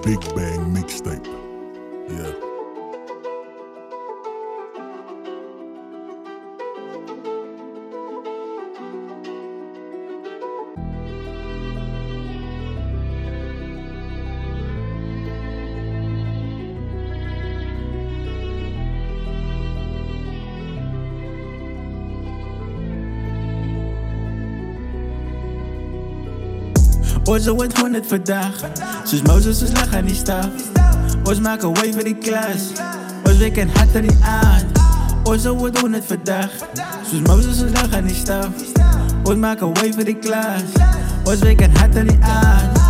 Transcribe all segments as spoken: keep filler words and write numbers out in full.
Big Bang Mixtape. Yeah. Ons wordt honderd vandaag, soos Moses is lag aan die staf. Ons maak een way voor die klas, ons weken hard aan die aard. Ons wordt honderd vandaag, soos Moses is lag aan die staf. Ons maak een way voor die klas, ons weken hard aan die aard.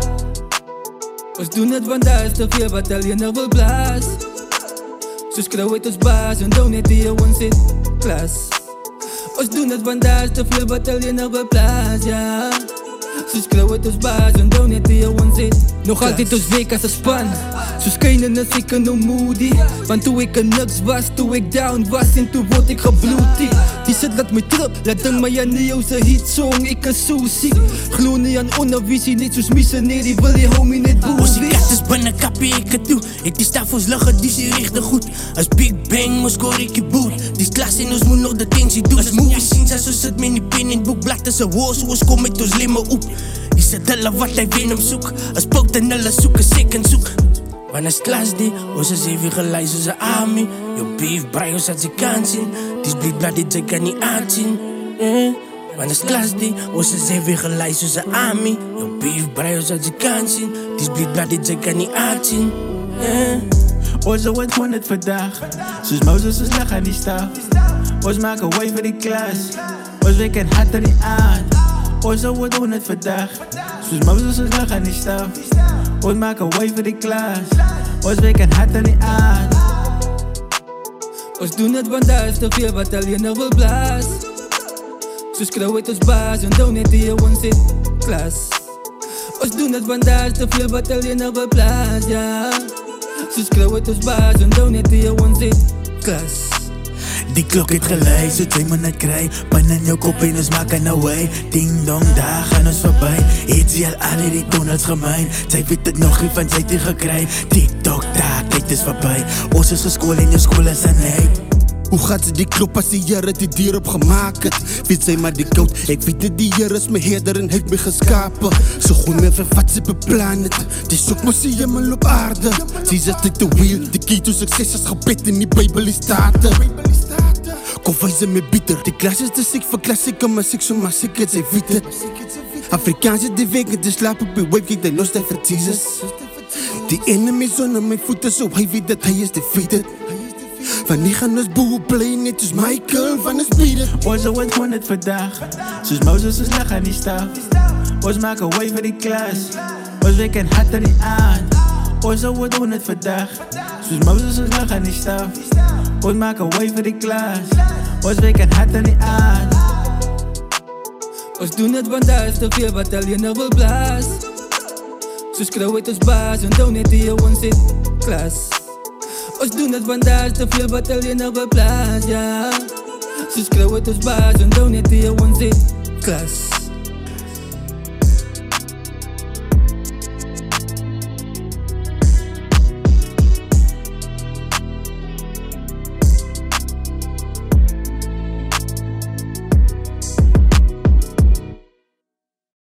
Ons doen het want daar is te veel wat alleen nog wil blaas. Soos krauw uit ons baas en down net die ons in klas. Ons doen het want daar is te veel wat alleen nog wil blaas, ja. Soos krauw uit ons baas en down net die ons in nog altijd ons week as een span. Soos kynen is ek nou moody, want toe ek een niks was, toe ek down was en toe word ek gebloedie. Die sit laat my trip, laat ding my aan die ouse hit song, ek is so siek. Glo nie aan ondervisie, net soos missionarie, wil die homie net boe. Ons die kat is binnen kappie ek het toe, ek die staf ons ligge, die sê richtig goed. As Big Bang, ons score ek die boot, die klas en ons moet nog detentie doen. As movies sien, as ons sit met die pen en boekblad is een woord, so ons kom met ons lemme op. Die sit hulle wat hy venom soek, as pout en hulle soek, as ek en soek. Want as klas die, ons is even gelijk soos een army. Jou beef braai ons as ek kan sien, die bleedblad die jy kan nie aansien. eh? Want as klas die, ons is even gelijk soos een army. Jou beef braai ons as ek kan sien, die bleedblad die jy kan nie aansien. eh? Ons wordt honderd vandaag, soos Moses is lag aan die staf. Ons maak een way voor die klas, ons weken hard aan die aard. Ons wordt honderd vandaag, soos Moses is lag aan die staf. Ons maak een way voor die klas, ons weken hard aan die aard. Ons doen het want daar is te veel wat alleen nog wil blaas. Soos krauw uit ons baas en down net die ons in klas. Ons doen het want daar is te veel wat alleen nog wil blaas, ja. Soos krauw uit ons baas en down net die ons in klas. Die klok het gelei, so jy moet net kry. Pijn in jou kop en ons maak een away. Ding dong, daar gaan ons voorbij. Het sy al al die donalds gemeen. Sy weet het nog nie van sy het gekry. TikTok, daar, tyd is voorbij. Ons is geskool en jou school is aan hy. Hoe gaat ze die klop as die Here die dier op gemaakt het? Weet sy maar die koud, ek weet dat die Here is my herder en het my geskapen. So goed meer van wat sy beplan het, die soek my sy hemel op aarde. Sy zit at the wheel, die key to success is gebed in die Bijbel is state. Kom wij ze mee bitter, die klas is te siek vir klassieke muziek, so maar siek het sy weet het. Afrikaans is die week, die slaap op die wave, kijk die nog steeds vir Jesus. Die enemy is onder my voete, so hy weet dat hy is defeated. Van nie gaan ons boe play net soos Michael van ons beat it. Ons wordt honderd vandaag, soos Moses is lag aan die staf. Ons maak een way voor die klas, ons weken hard aan die aard. Ons wordt honderd vandaag, soos Moses is lag aan die staf. Ons maak een way voor die klas, ons weken hard aan die aard. Ons doen het want daar is te veel wat alleen nog wil blaas. Soos krauw uit ons baas en down net die ons in klas. Ons doen het want daar is te veel wat alleen nog wil blaas, ja. Soos krauw uit ons baas en down net die ons in klas.